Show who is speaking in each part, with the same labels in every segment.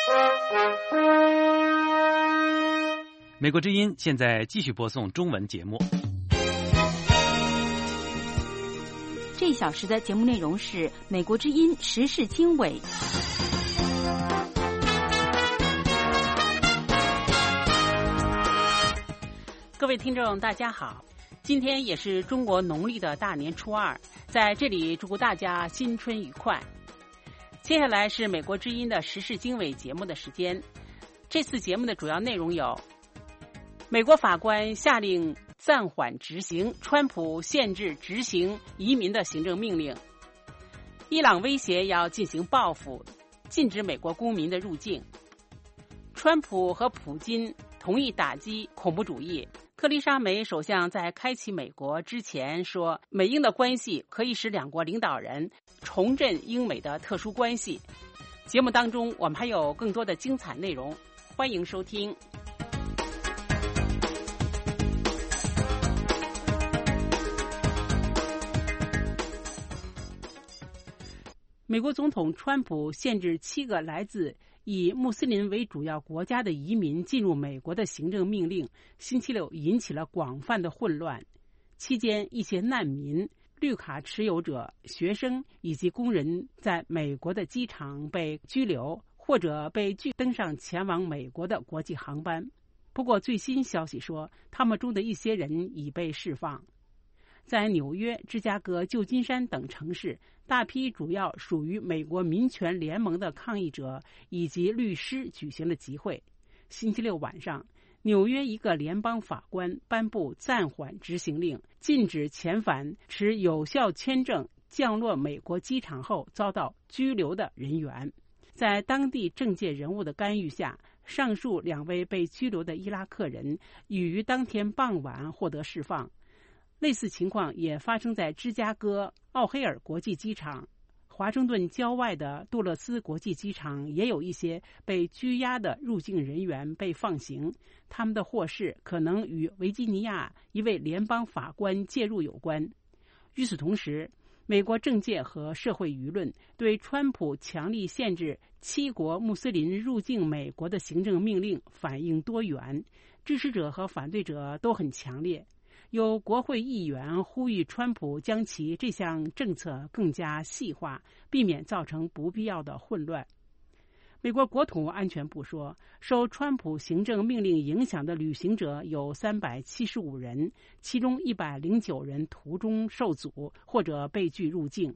Speaker 1: 美国之音现在继续播送中文节目。
Speaker 2: 这一小时的节目内容是美国之音时事经纬。各位听众大家好，今天也是中国农历的大年初二，在这里祝大家新春愉快。接下来是美国之音的时事经纬节目的时间。这次节目的主要内容有：美国法官下令暂缓执行川普限制执行移民的行政命令；伊朗威胁要进行报复，禁止美国公民的入境；川普和普京同意打击恐怖主义。特丽莎梅首相在开启美国之前说，美英的关系可以使两国领导人重振英美的特殊关系。节目当中我们还有更多的精彩内容，欢迎收听。美国总统川普限制7个来自以穆斯林为主要国家的移民进入美国的行政命令，星期六引起了广泛的混乱。期间，一些难民、绿卡持有者、学生以及工人在美国的机场被拘留，或者被拒登上前往美国的国际航班。不过，最新消息说，他们中的一些人已被释放。在纽约、芝加哥、旧金山等城市，大批主要属于美国民权联盟的抗议者以及律师举行了集会。星期六晚上，纽约一个联邦法官颁布暂缓执行令，禁止遣返持有效签证降落美国机场后遭到拘留的人员。在当地政界人物的干预下，上述2位被拘留的伊拉克人已于当天傍晚获得释放。类似情况也发生在芝加哥奥黑尔国际机场，华盛顿郊外的杜勒斯国际机场也有一些被拘押的入境人员被放行，他们的获释可能与维吉尼亚一位联邦法官介入有关。与此同时，美国政界和社会舆论对川普强力限制7国穆斯林入境美国的行政命令反应多元，支持者和反对者都很强烈。有国会议员呼吁川普将其这项政策更加细化，避免造成不必要的混乱。美国国土安全部说，受川普行政命令影响的旅行者有375人，其中109人途中受阻或者被拒入境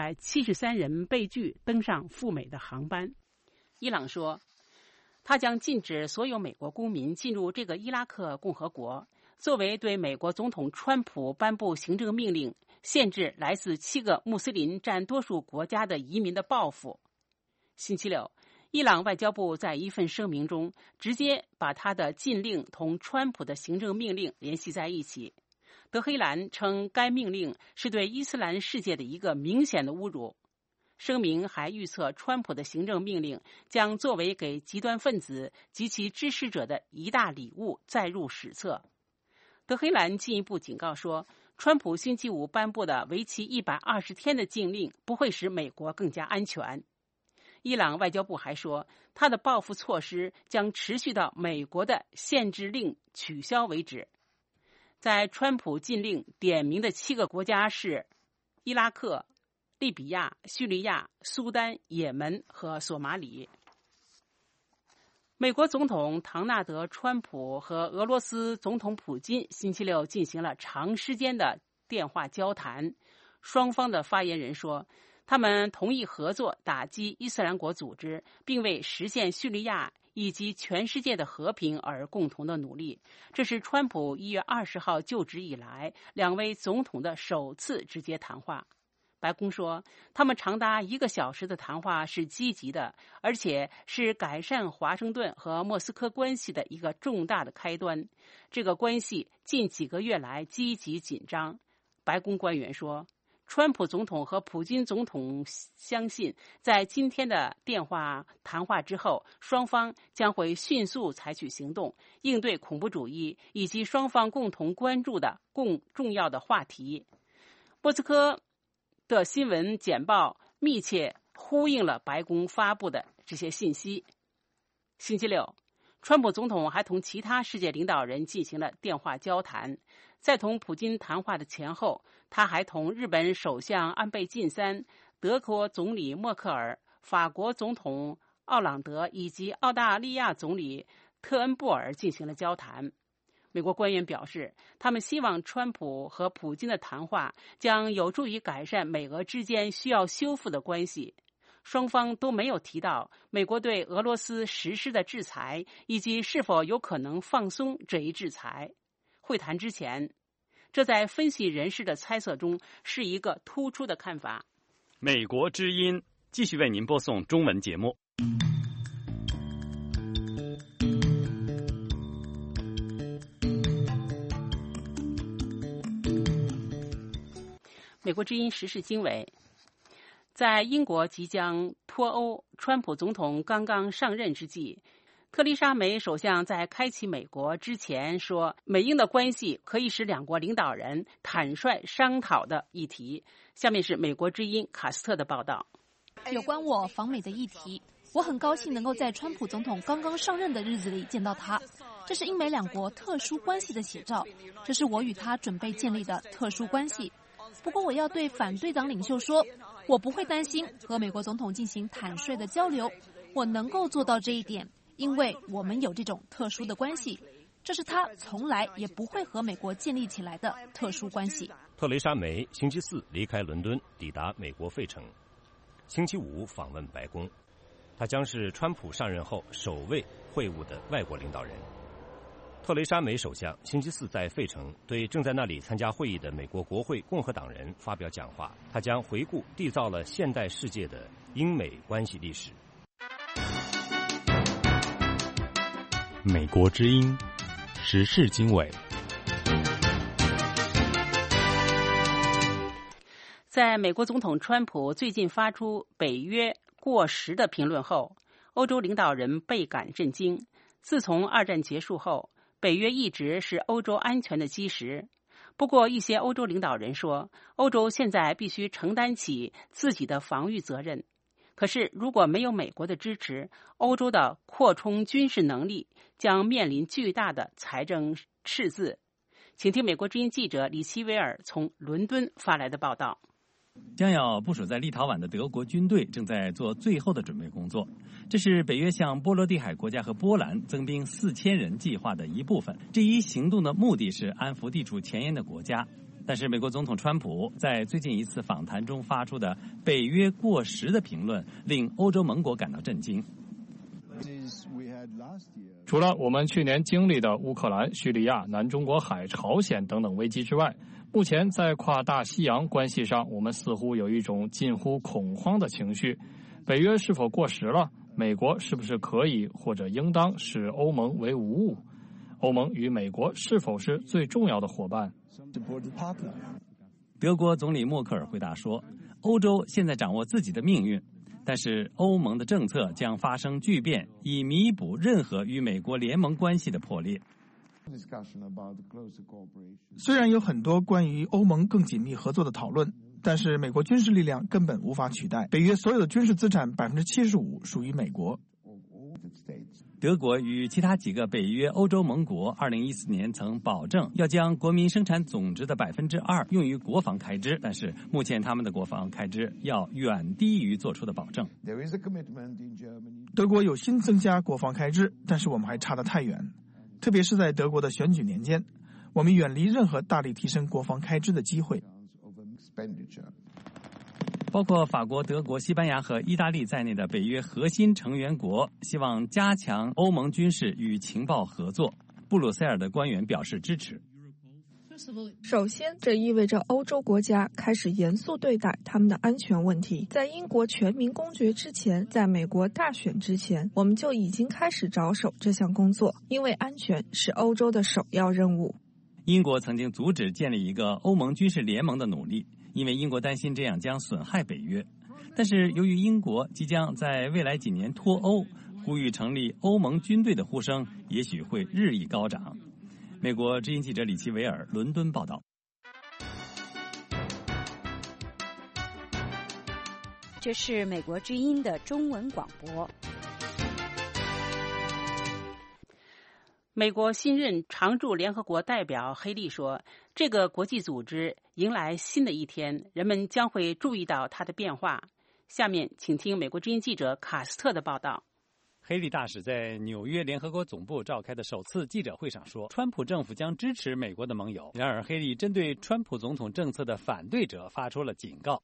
Speaker 2: ，173人被拒登上赴美的航班。伊朗说，他将禁止所有美国公民进入这个伊拉克共和国，作为对美国总统川普颁布行政命令，限制来自7个穆斯林占多数国家的移民的报复。星期六，伊朗外交部在一份声明中直接把他的禁令同川普的行政命令联系在一起。德黑兰称该命令是对伊斯兰世界的一个明显的侮辱。声明还预测，川普的行政命令将作为给极端分子及其支持者的一大礼物，载入史册。德黑兰进一步警告说，川普星期五颁布的为期120天的禁令不会使美国更加安全。伊朗外交部还说，他的报复措施将持续到美国的限制令取消为止。在川普禁令点名的7个国家是伊拉克、利比亚、叙利亚、苏丹、也门和索马里。美国总统唐纳德·川普和俄罗斯总统普京星期六进行了长时间的电话交谈。双方的发言人说，他们同意合作打击伊斯兰国组织，并为实现叙利亚以及全世界的和平而共同的努力。这是川普1月20号就职以来2位总统的首次直接谈话。白宫说，他们长达1个小时的谈话是积极的，而且是改善华盛顿和莫斯科关系的一个重大的开端。这个关系近几个月来积极紧张。白宫官员说，川普总统和普京总统相信，在今天的电话谈话之后，双方将会迅速采取行动，应对恐怖主义以及双方共同关注的重要的话题。莫斯科的新闻简报密切呼应了白宫发布的这些信息。 星期六，川普总统还同其他世界领导人进行了电话交谈。在同普京谈话的前后，他还同日本首相安倍晋三、德国总理默克尔、法国总统奥朗德以及澳大利亚总理特恩布尔进行了交谈。美国官员表示，他们希望川普和普京的谈话将有助于改善美俄之间需要修复的关系。双方都没有提到美国对俄罗斯实施的制裁以及是否有可能放松这一制裁。会谈之前，这在分析人士的猜测中是一个突出的看法。
Speaker 1: 美国之音继续为您播送中文节目。
Speaker 2: 美国之音时事经纬。在英国即将脱欧，川普总统刚刚上任之际，特丽莎梅首相在开启美国之前说，美英的关系可以使两国领导人坦率商讨的议题。下面是美国之音卡斯特的报道。
Speaker 3: 有关我访美的议题，我很高兴能够在川普总统刚刚上任的日子里见到他，这是英美两国特殊关系的写照，这是我与他准备建立的特殊关系。不过我要对反对党领袖说，我不会担心和美国总统进行坦率的交流，我能够做到这一点，因为我们有这种特殊的关系，这是他从来也不会和美国建立起来的特殊关系。
Speaker 4: 特蕾莎梅星期四离开伦敦，抵达美国费城，星期五访问白宫，她将是川普上任后首位会晤的外国领导人。特蕾莎梅首相星期四在费城对正在那里参加会议的美国国会共和党人发表讲话，他将回顾缔造了现代世界的英美关系历史。
Speaker 5: 美国之音时事经纬。
Speaker 2: 在美国总统川普最近发出北约过时的评论后，欧洲领导人倍感震惊。自从二战结束后，北约一直是欧洲安全的基石。不过，一些欧洲领导人说，欧洲现在必须承担起自己的防御责任。可是，如果没有美国的支持，欧洲的扩充军事能力将面临巨大的财政赤字。请听美国之音记者李希维尔从伦敦发来的报道。
Speaker 6: 将要部署在立陶宛的德国军队正在做最后的准备工作，这是北约向波罗的海国家和波兰增兵4000人计划的一部分。这一行动的目的是安抚地处前沿的国家。但是美国总统川普在最近一次访谈中发出的北约过时的评论，令欧洲盟国感到震惊。
Speaker 7: 除了我们去年经历的乌克兰、叙利亚、南中国海、朝鲜等等危机之外，目前在跨大西洋关系上，我们似乎有一种近乎恐慌的情绪。北约是否过时了？美国是不是可以或者应当视欧盟为无物？欧盟与美国是否是最重要的伙伴？
Speaker 6: 德国总理默克尔回答说，欧洲现在掌握自己的命运，但是欧盟的政策将发生巨变，以弥补任何与美国联盟关系的破裂。
Speaker 8: 虽然有很多关于欧盟更紧密合作的讨论，但是美国军事力量根本无法取代。北约所有的军事资产75%属于美国。
Speaker 6: 德国与其他几个北约欧洲盟国2014年曾保证要将国民生产总值的2%用于国防开支，但是目前他们的国防开支要远低于做出的保证。
Speaker 8: 德国有心增加国防开支，但是我们还差得太远，特别是在德国的选举年间，我们远离任何大力提升国防开支的机会。
Speaker 6: 包括法国、德国、西班牙和意大利在内的北约核心成员国希望加强欧盟军事与情报合作。布鲁塞尔的官员表示支持。
Speaker 9: 首先，这意味着欧洲国家开始严肃对待他们的安全问题。在英国全民公决之前，在美国大选之前，我们就已经开始着手这项工作，因为安全是欧洲的首要任务。
Speaker 6: 英国曾经阻止建立一个欧盟军事联盟的努力，因为英国担心这样将损害北约。但是由于英国即将在未来几年脱欧，呼吁成立欧盟军队的呼声也许会日益高涨。美国之音记者李奇维尔伦敦报道。
Speaker 10: 这是美国之音的中文广播。
Speaker 2: 美国新任常驻联合国代表黑利说，这个国际组织迎来新的一天，人们将会注意到它的变化。下面请听美国之音记者卡斯特的报道。
Speaker 6: 黑利大使在纽约联合国总部召开的首次记者会上说，川普政府将支持美国的盟友。然而，黑利针对川普总统政策的反对者发出了警告。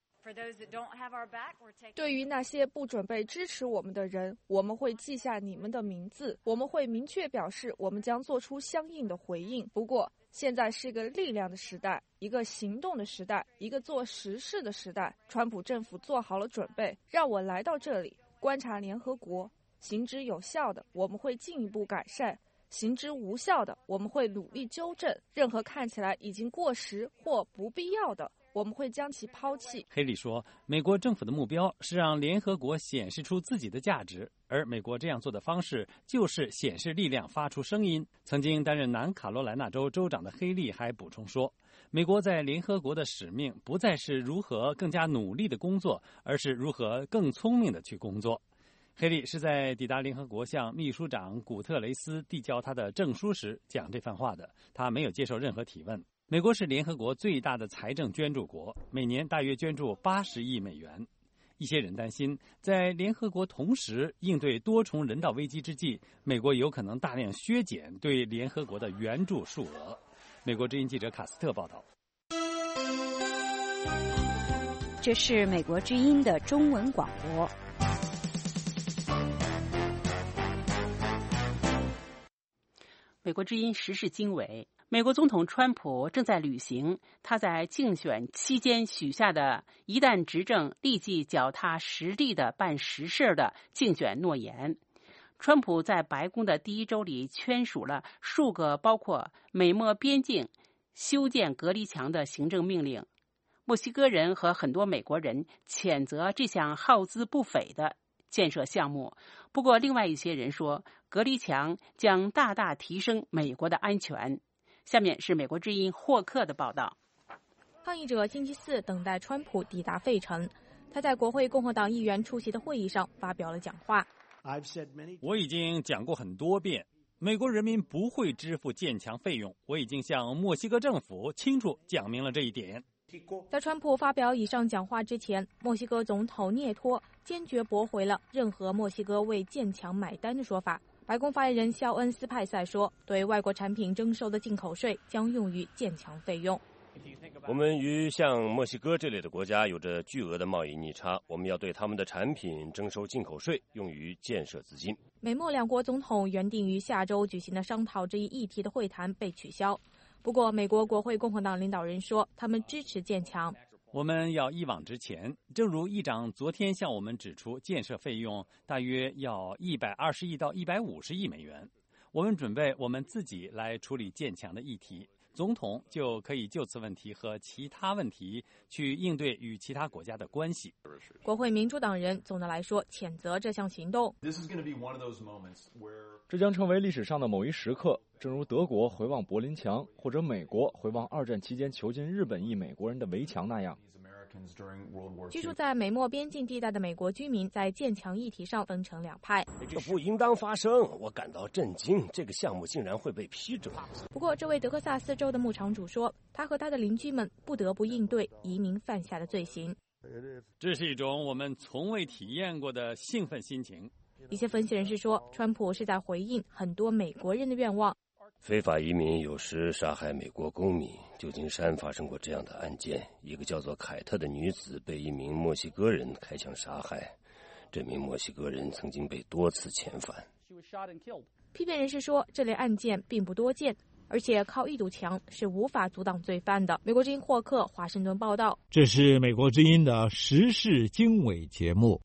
Speaker 9: 对于那些不准备支持我们的人，我们会记下你们的名字，我们会明确表示我们将做出相应的回应。不过，现在是个力量的时代，一个行动的时代，一个做实事的时代。川普政府做好了准备，让我来到这里观察联合国。行之有效的，我们会进一步改善；行之无效的，我们会努力纠正。任何看起来已经过时或不必要的，我们会将其抛弃。
Speaker 6: 黑利说，美国政府的目标是让联合国显示出自己的价值，而美国这样做的方式就是显示力量，发出声音。曾经担任南卡罗来纳州州长的黑利还补充说，美国在联合国的使命不再是如何更加努力的工作，而是如何更聪明的去工作。黑利是在抵达联合国向秘书长古特雷斯递交他的证书时讲这番话的，他没有接受任何提问。美国是联合国最大的财政捐助国，每年大约捐助80亿美元。一些人担心，在联合国同时应对多重人道危机之际，美国有可能大量削减对联合国的援助数额。美国之音记者卡斯特报道。
Speaker 10: 这是美国之音的中文广播。
Speaker 2: 美国之音时事经纬，美国总统川普正在履行他在竞选期间许下的一旦执政立即脚踏实地的办实事的竞选诺言。川普在白宫的第一周里签署了数个包括美墨边境修建隔离墙的行政命令。墨西哥人和很多美国人谴责这项耗资不菲的建设项目，不过另外一些人说，隔离墙将大大提升美国的安全。下面是美国之音霍克的报道。
Speaker 11: 抗议者星期四等待川普抵达费城，他在国会共和党议员出席的会议上发表了讲话。
Speaker 6: 我已经讲过很多遍，美国人民不会支付建墙费用，我已经向墨西哥政府清楚讲明了这一点。
Speaker 11: 在川普发表以上讲话之前，墨西哥总统涅托坚决驳回了任何墨西哥为建墙买单的说法。白宫发言人肖恩斯派塞说，对外国产品征收的进口税将用于建墙费用。
Speaker 4: 我们与像墨西哥这类的国家有着巨额的贸易逆差，我们要对他们的产品征收进口税，用于建设资金。
Speaker 11: 美墨两国总统原定于下周举行的商讨这一议题的会谈被取消。不过，美国国会共和党领导人说，他们支持建墙。
Speaker 6: 我们要一往直前，正如议长昨天向我们指出，建设费用大约要120亿到150亿美元。我们准备我们自己来处理建墙的议题，总统就可以就此问题和其他问题去应对与其他国家的关系。
Speaker 11: 国会民主党人总的来说谴责这项行动。
Speaker 12: 这将成为历史上的某一时刻，正如德国回望柏林墙，或者美国回望2战期间囚禁日本裔美国人的围墙那样。
Speaker 11: 居住在美墨边境地带的美国居民在建墙议题上分成两派。
Speaker 4: 这不应当发生，我感到震惊，这个项目竟然会被批准。
Speaker 11: 不过，这位德克萨斯州的牧场主说，他和他的邻居们不得不应对移民犯下的罪行。
Speaker 6: 这是一种我们从未体验过的兴奋心情。
Speaker 11: 一些分析人士说，川普是在回应很多美国人的愿望。
Speaker 4: 非法移民有时杀害美国公民，旧金山发生过这样的案件，一个叫做凯特的女子被一名墨西哥人开枪杀害，这名墨西哥人曾经被多次遣返。
Speaker 11: 批评人士说，这类案件并不多见，而且靠一堵墙是无法阻挡罪犯的。美国之音霍克华盛顿报道。
Speaker 13: 这是美国之音的时事经纬节目。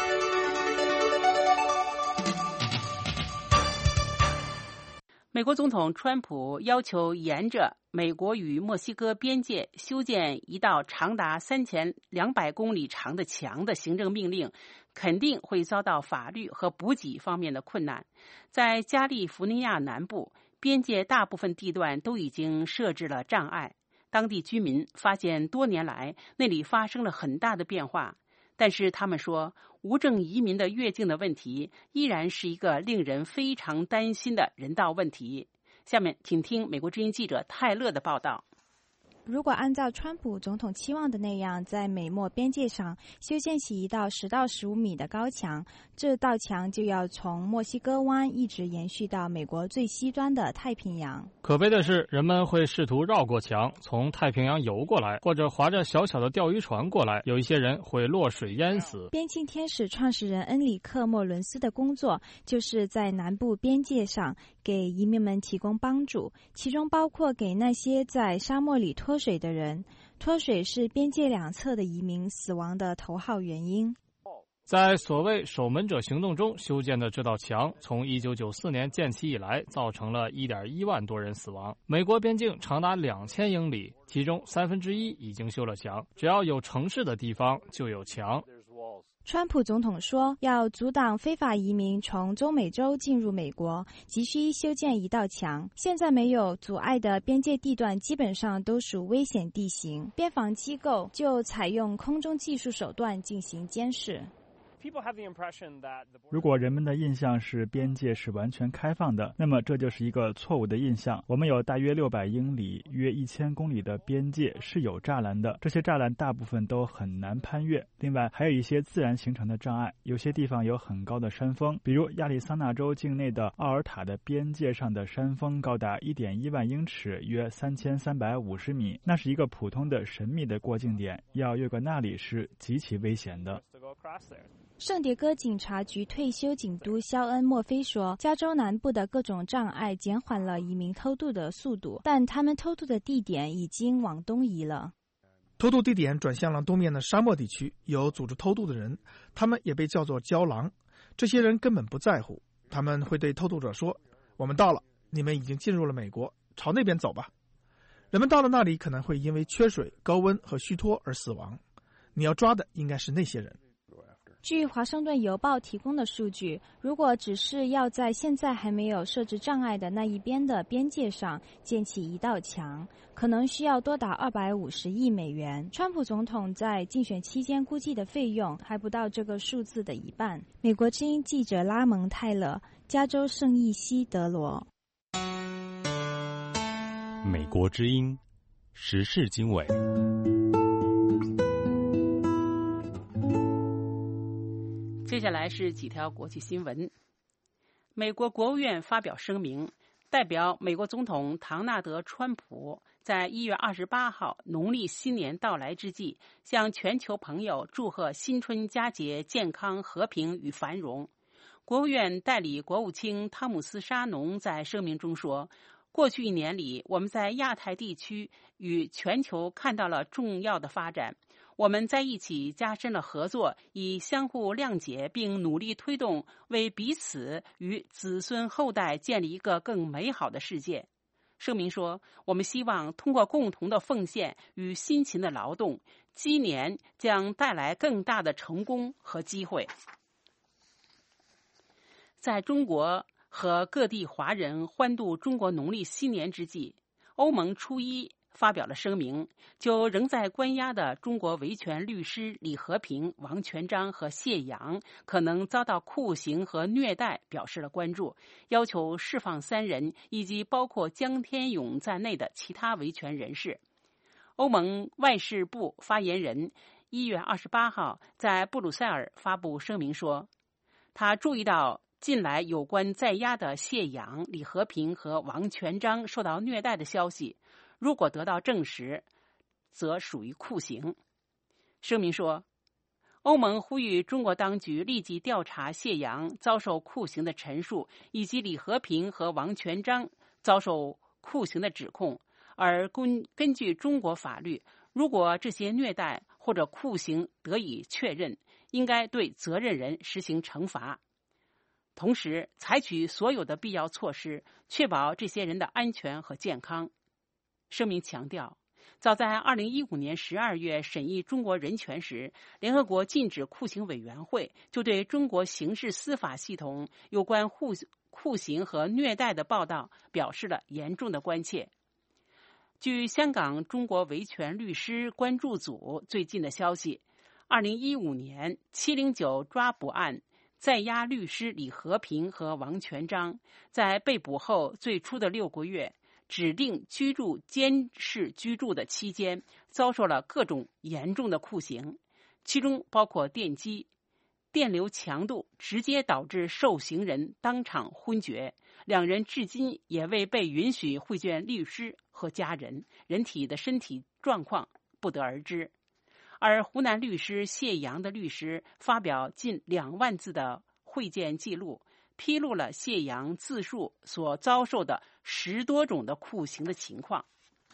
Speaker 2: 美国总统川普要求沿着美国与墨西哥边界修建一道长达3200公里长的墙的行政命令，肯定会遭到法律和补给方面的困难。在加利福尼亚南部，边界大部分地段都已经设置了障碍。当地居民发现多年来那里发生了很大的变化，但是他们说，无证移民的越境的问题依然是一个令人非常担心的人道问题。 下面请听美国之音记者泰勒的报道。
Speaker 14: 如果按照川普总统期望的那样，在美墨边界上修建起一道10到15米的高墙，这道墙就要从墨西哥湾一直延续到美国最西端的太平洋。
Speaker 7: 可悲的是，人们会试图绕过墙，从太平洋游过来，或者划着小小的钓鱼船过来，有一些人会落水淹死。
Speaker 14: 边境天使创始人恩里克·莫伦斯的工作就是在南部边界上给移民们提供帮助，其中包括给那些在沙漠里脱水的人。脱水是边界两侧的移民死亡的头号原因。
Speaker 7: 在所谓守门者行动中修建的这道墙，从1994年建起以来，造成了1.1万多人死亡。美国边境长达2000英里，其中1/3已经修了墙，只要有城市的地方就有墙。
Speaker 14: 川普总统说，要阻挡非法移民从中美洲进入美国，急需修建一道墙。现在没有阻碍的边界地段基本上都属危险地形，边防机构就采用空中技术手段进行监视。
Speaker 15: 如果人们的印象是边界是完全开放的，那么这就是一个错误的印象。我们有大约600英里、约1000公里的边界是有栅栏的，这些栅栏大部分都很难攀越。另外，还有一些自然形成的障碍，有些地方有很高的山峰，比如亚利桑那州境内的奥尔塔的边界上的山峰高达1.1万英尺，约3350米，那是一个普通的神秘的过境点，要越过那里是极其危险的。
Speaker 14: 圣迭戈警察局退休警督肖恩·墨菲说，加州南部的各种障碍减缓了移民偷渡的速度，但他们偷渡的地点已经往东移了。
Speaker 8: 偷渡地点转向了东面的沙漠地区，有组织偷渡的人，他们也被叫做郊狼。这些人根本不在乎，他们会对偷渡者说，我们到了，你们已经进入了美国，朝那边走吧。人们到了那里可能会因为缺水、高温和虚脱而死亡，你要抓的应该是那些人。
Speaker 14: 据华盛顿邮报提供的数据，如果只是要在现在还没有设置障碍的那一边的边界上建起一道墙，可能需要多达250亿美元。川普总统在竞选期间估计的费用还不到这个数字的一半。美国之音记者拉蒙·泰勒，加州圣伊西德罗。
Speaker 5: 美国之音时事经纬。
Speaker 2: 接下来是几条国际新闻。美国国务院发表声明，代表美国总统唐纳德·川普在1月28号农历新年到来之际，向全球朋友祝贺新春佳节健康、和平与繁荣。国务院代理国务卿汤姆斯·沙农在声明中说，过去1年里，我们在亚太地区与全球看到了重要的发展。我们在一起加深了合作，以相互谅解，并努力推动为彼此与子孙后代建立一个更美好的世界。声明说，我们希望通过共同的奉献与辛勤的劳动，鸡年将带来更大的成功和机会。在中国和各地华人欢度中国农历新年之际，欧盟初一发表了声明，就仍在关押的中国维权律师李和平、王全璋和谢阳可能遭到酷刑和虐待表示了关注，要求释放3人以及包括江天勇在内的其他维权人士。欧盟外事部发言人1月28号在布鲁塞尔发布声明说，他注意到近来有关在押的谢阳、李和平和王全璋受到虐待的消息，如果得到证实，则属于酷刑。声明说，欧盟呼吁中国当局立即调查谢阳遭受酷刑的陈述，以及李和平和王全璋遭受酷刑的指控，而根据中国法律，如果这些虐待或者酷刑得以确认，应该对责任人实行惩罚，同时采取所有的必要措施，确保这些人的安全和健康。声明强调，早在2015年12月审议中国人权时，联合国禁止酷刑委员会就对中国刑事司法系统有关酷刑和虐待的报道表示了严重的关切。据香港中国维权律师关注组最近的消息，2015年709抓捕案在押律师李和平和王全章在被捕后最初的6个月，指定监视居住的期间，遭受了各种严重的酷刑，其中包括电击。电流强度直接导致受刑人当场昏厥，2人至今也未被允许会见律师和家人，人体的身体状况不得而知。而湖南律师谢阳的律师发表近2万字的会见记录，披露了谢阳自述所遭受的10多种的酷刑的情况。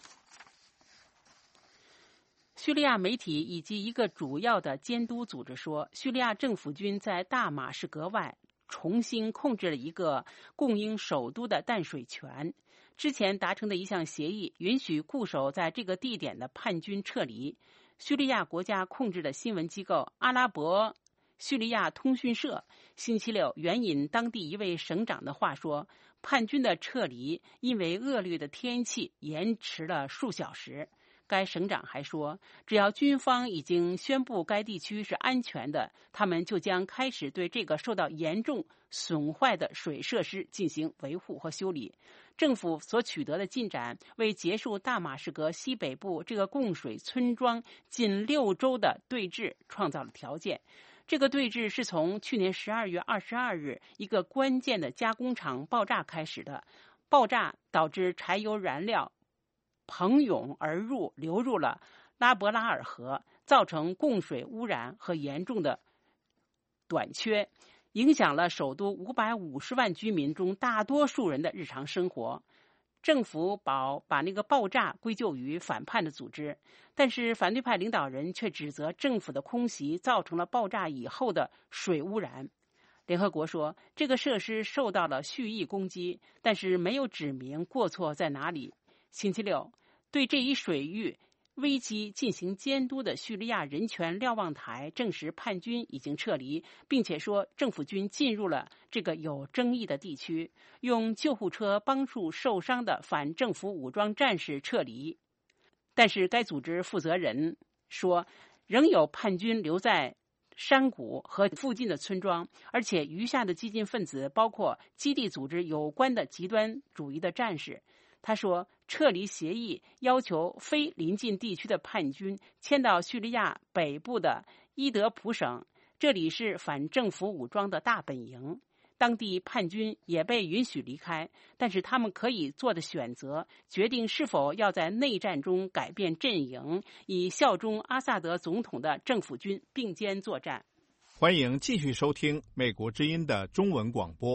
Speaker 2: 叙利亚媒体以及一个主要的监督组织说，叙利亚政府军在大马士革外重新控制了一个供应首都的淡水泉。之前达成的一项协议允许固守在这个地点的叛军撤离。叙利亚国家控制的新闻机构阿拉伯叙利亚通讯社星期6援引当地一位省长的话说，叛军的撤离因为恶劣的天气延迟了数小时。该省长还说，只要军方已经宣布该地区是安全的，他们就将开始对这个受到严重损坏的水设施进行维护和修理。政府所取得的进展为结束大马士革西北部这个供水村庄近6周的对峙创造了条件。这个对峙是从去年12月22日一个关键的加工厂爆炸开始的。爆炸导致柴油燃料喷涌而入，流入了拉伯拉尔河，造成供水污染和严重的短缺，影响了首都550万居民中大多数人的日常生活。政府把那个爆炸归咎于反叛的组织，但是反对派领导人却指责政府的空袭造成了爆炸以后的水污染。联合国说，这个设施受到了蓄意攻击，但是没有指明过错在哪里。星期6，对这一水域危机进行监督的叙利亚人权瞭望台证实叛军已经撤离，并且说政府军进入了这个有争议的地区，用救护车帮助受伤的反政府武装战士撤离。但是该组织负责人说，仍有叛军留在山谷和附近的村庄，而且余下的激进分子包括基地组织有关的极端主义的战士。他说，撤离协议要求非邻近地区的叛军迁到叙利亚北部的伊德普省，这里是反政府武装的大本营。当地叛军也被允许离开，但是他们可以做的选择，决定是否要在内战中改变阵营，以效忠阿萨德总统的政府军并肩作战。
Speaker 16: 欢迎继续收听美国之音的中文广播。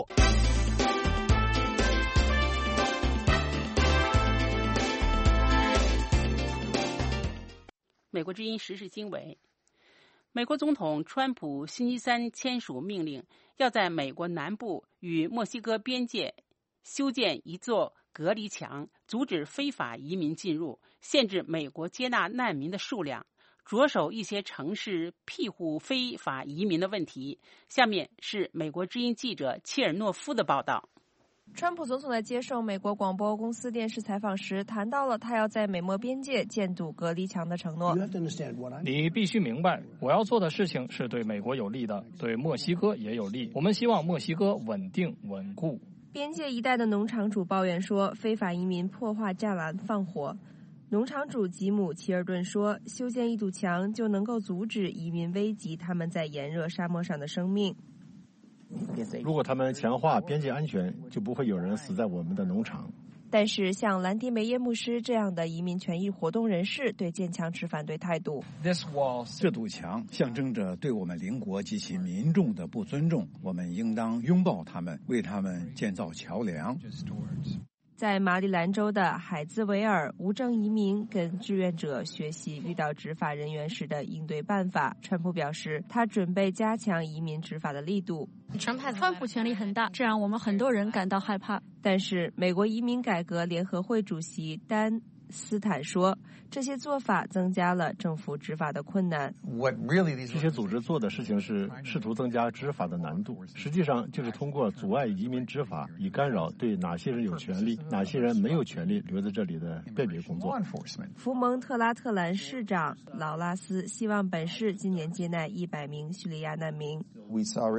Speaker 2: 美国之音时事经纬，美国总统川普星期3签署命令，要在美国南部与墨西哥边界修建一座隔离墙，阻止非法移民进入，限制美国接纳难民的数量，着手一些城市庇护非法移民的问题。下面是美国之音记者切尔诺夫的报道。
Speaker 9: 川普总统在接受美国广播公司电视采访时谈到了他要在美墨边界建堵隔离墙的承诺。
Speaker 7: 你必须明白，我要做的事情是对美国有利的，对墨西哥也有利。我们希望墨西哥稳定稳固。
Speaker 9: 边界一带的农场主抱怨说，非法移民破坏栅栏放火。农场主吉姆·齐尔顿说，修建一堵墙就能够阻止移民危及他们在炎热沙漠上的生命。
Speaker 17: 如果他们强化边界安全，就不会有人死在我们的农场。
Speaker 9: 但是像兰迪梅耶牧师这样的移民权益活动人士对建墙持反对态度。
Speaker 18: 这堵墙象征着对我们邻国及其民众的不尊重，我们应当拥抱他们，为他们建造桥梁。
Speaker 9: 在马里兰州的海兹维尔，无证移民跟志愿者学习遇到执法人员时的应对办法。川普表示，他准备加强移民执法的力度。
Speaker 19: 川普权力很大，这让我们很多人感到害怕。
Speaker 9: 但是，美国移民改革联合会主席丹·
Speaker 20: 斯坦说，这些做法增加了政府执法的困难。
Speaker 17: 这些组织做的事情是试图增加执法的难度，实际上就是通过阻碍移民执法，以干扰对哪些人有权利、哪些人没有权利留在这里的辨别工作。
Speaker 20: 福蒙特拉特兰市长劳拉斯希望本市今年接纳100名叙利亚难民。
Speaker 21: 我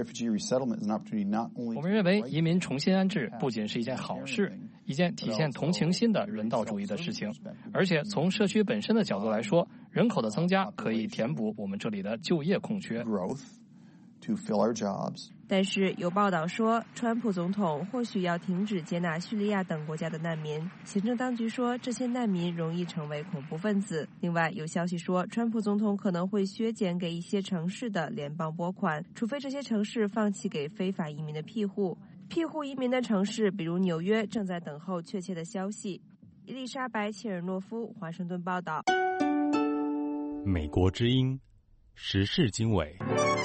Speaker 7: 们认为移民重新安置不仅是一件好事，一件体现同情心的人道主义的事情，而且从社区本身的角度来说，人口的增加可以填补我们这里的就业空缺。
Speaker 20: 但是有报道说，川普总统或许要停止接纳叙利亚等国家的难民。行政当局说，这些难民容易成为恐怖分子。另外，有消息说，川普总统可能会削减给一些城市的联邦拨款，除非这些城市放弃给非法移民的庇护。庇护移民的城市，比如纽约，正在等候确切的消息。伊丽莎白·切尔诺夫，华盛顿报道。
Speaker 5: 美国之音，时事经纬。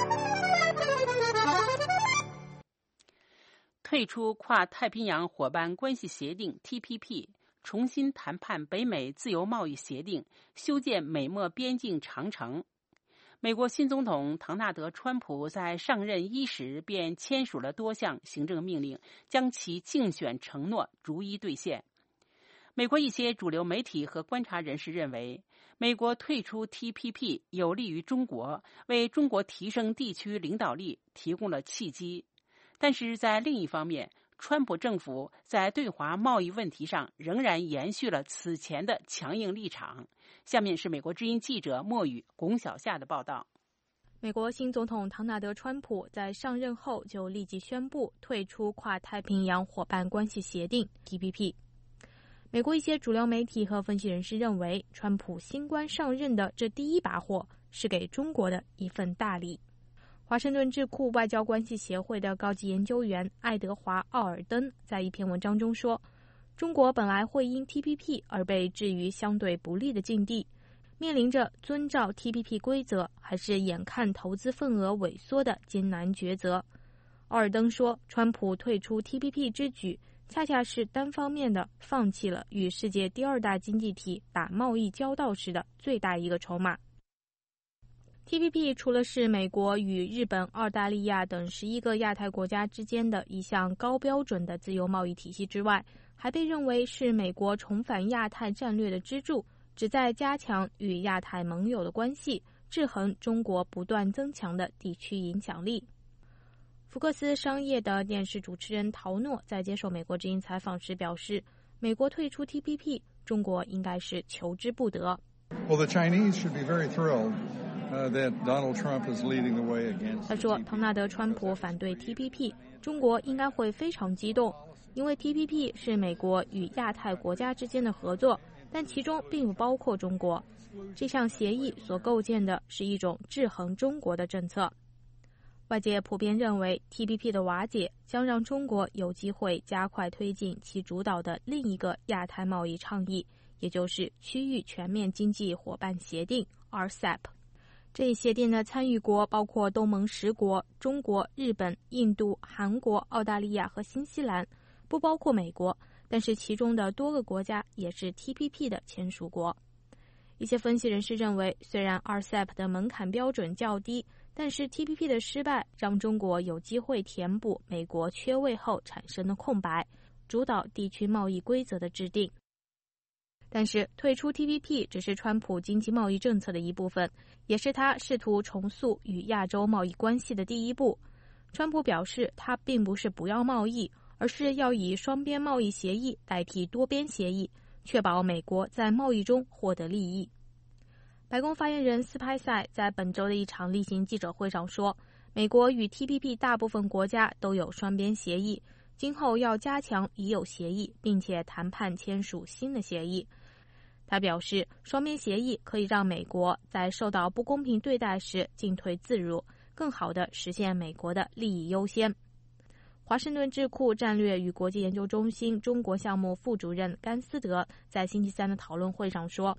Speaker 2: 退出跨太平洋伙伴关系协定 TPP， 重新谈判北美自由贸易协定，修建美墨边境长城。美国新总统唐纳德·川普在上任伊始便签署了多项行政命令，将其竞选承诺逐一兑现。美国一些主流媒体和观察人士认为，美国退出 TPP 有利于中国，为中国提升地区领导力提供了契机。但是在另一方面，川普政府在对华贸易问题上仍然延续了此前的强硬立场。下面是美国之音记者莫宇、龚小夏的报道。
Speaker 11: 美国新总统唐纳德·川普在上任后就立即宣布退出跨太平洋伙伴关系协定 TPP。美国一些主流媒体和分析人士认为，川普新官上任的这第一把火是给中国的一份大礼。华盛顿智库外交关系协会的高级研究员爱德华·奥尔登在一篇文章中说，中国本来会因 TPP 而被置于相对不利的境地，面临着遵照 TPP 规则还是眼看投资份额萎缩的艰难抉择。奥尔登说，川普退出 TPP 之举恰恰是单方面的放弃了与世界第二大经济体打贸易交道时的最大一个筹码。TPP 除了是美国与日本、澳大利亚等11个亚太国家之间的一项高标准的自由贸易体系之外，还被认为是美国重返亚太战略的支柱，旨在加强与亚太盟友的关系，制衡中国不断增强的地区影响力。福克斯商业的电视主持人陶诺在接受美国之音采访时表示，美国退出 TPP， 中国应该是求之不得。
Speaker 18: Well, the Chinese should be very thrilled.That Donald Trump is leading the way against.
Speaker 11: 他说，唐纳德·川普反对 TPP， 中国应该会非常激动，因为 TPP 是美国与亚太国家之间的合作，但其中并不包括中国。这项协议所构建的是一种制衡中国的政策。外界普遍认为 TPP 的瓦解将让中国有机会加快推进其主导的另一个亚太贸易倡议，也就是区域全面经济伙伴协定 RCEP。这一协定的参与国包括东盟10国、中国、日本、印度、韩国、澳大利亚和新西兰，不包括美国，但是其中的多个国家也是 TPP 的签署国。一些分析人士认为，虽然 RCEP 的门槛标准较低，但是 TPP 的失败让中国有机会填补美国缺位后产生的空白，主导地区贸易规则的制定。但是退出 TPP 只是川普经济贸易政策的一部分，也是他试图重塑与亚洲贸易关系的第一步。川普表示，他并不是不要贸易，而是要以双边贸易协议代替多边协议，确保美国在贸易中获得利益。白宫发言人斯派塞在本周的一场例行记者会上说，美国与 TPP 大部分国家都有双边协议，今后要加强已有协议，并且谈判签署新的协议。他表示，双边协议可以让美国在受到不公平对待时进退自如，更好地实现美国的利益优先。华盛顿智库战略与国际研究中心中国项目副主任甘思德在星期三的讨论会上说，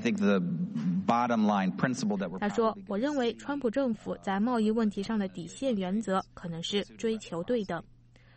Speaker 11: 他说，我认为川普政府在贸易问题上的底线原则可能是追求对等。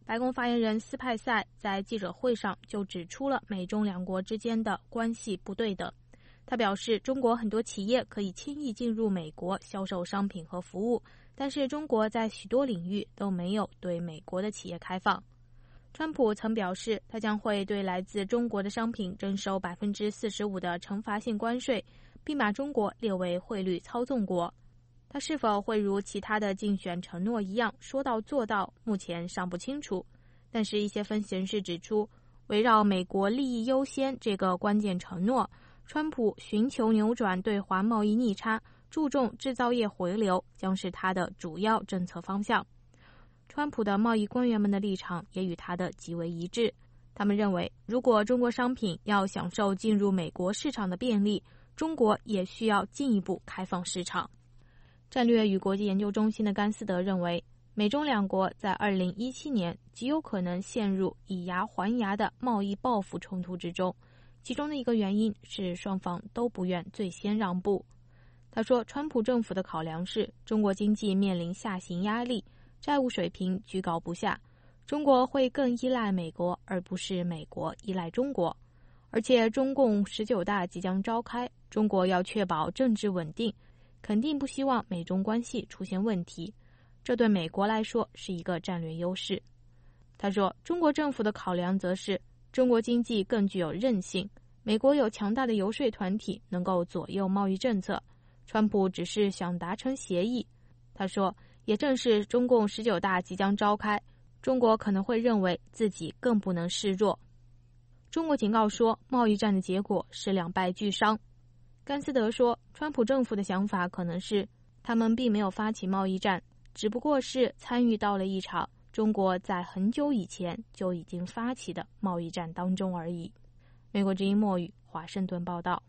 Speaker 11: 白宫发言人斯派塞在记者会上就指出了美中两国之间的关系不对等。他表示，中国很多企业可以轻易进入美国销售商品和服务，但是中国在许多领域都没有对美国的企业开放。川普曾表示，他将会对来自中国的商品征收45%的惩罚性关税，并把中国列为汇率操纵国。他是否会如其他的竞选承诺一样说到做到，目前尚不清楚。但是一些分析人士指出，围绕美国利益优先这个关键承诺，川普寻求扭转对华贸易逆差，注重制造业回流，将是他的主要政策方向。川普的贸易官员们的立场也与他的极为一致，他们认为，如果中国商品要享受进入美国市场的便利，中国也需要进一步开放市场。战略与国际研究中心的甘斯德认为，美中两国在2017年极有可能陷入以牙还牙的贸易报复冲突之中，其中的一个原因是双方都不愿最先让步。他说，川普政府的考量是中国经济面临下行压力，债务水平居高不下，中国会更依赖美国，而不是美国依赖中国。而且中共19大即将召开，中国要确保政治稳定，肯定不希望美中关系出现问题，这对美国来说是一个战略优势。他说，中国政府的考量则是中国经济更具有韧性，美国有强大的游说团体能够左右贸易政策，川普只是想达成协议。他说，也正是中共19大即将召开，中国可能会认为自己更不能示弱。中国警告说，贸易战的结果是两败俱伤。甘斯德说，川普政府的想法可能是，他们并没有发起贸易战，只不过是参与到了一场中国在很久以前就已经发起的贸易战当中而已。美国之音墨语，华盛顿报道。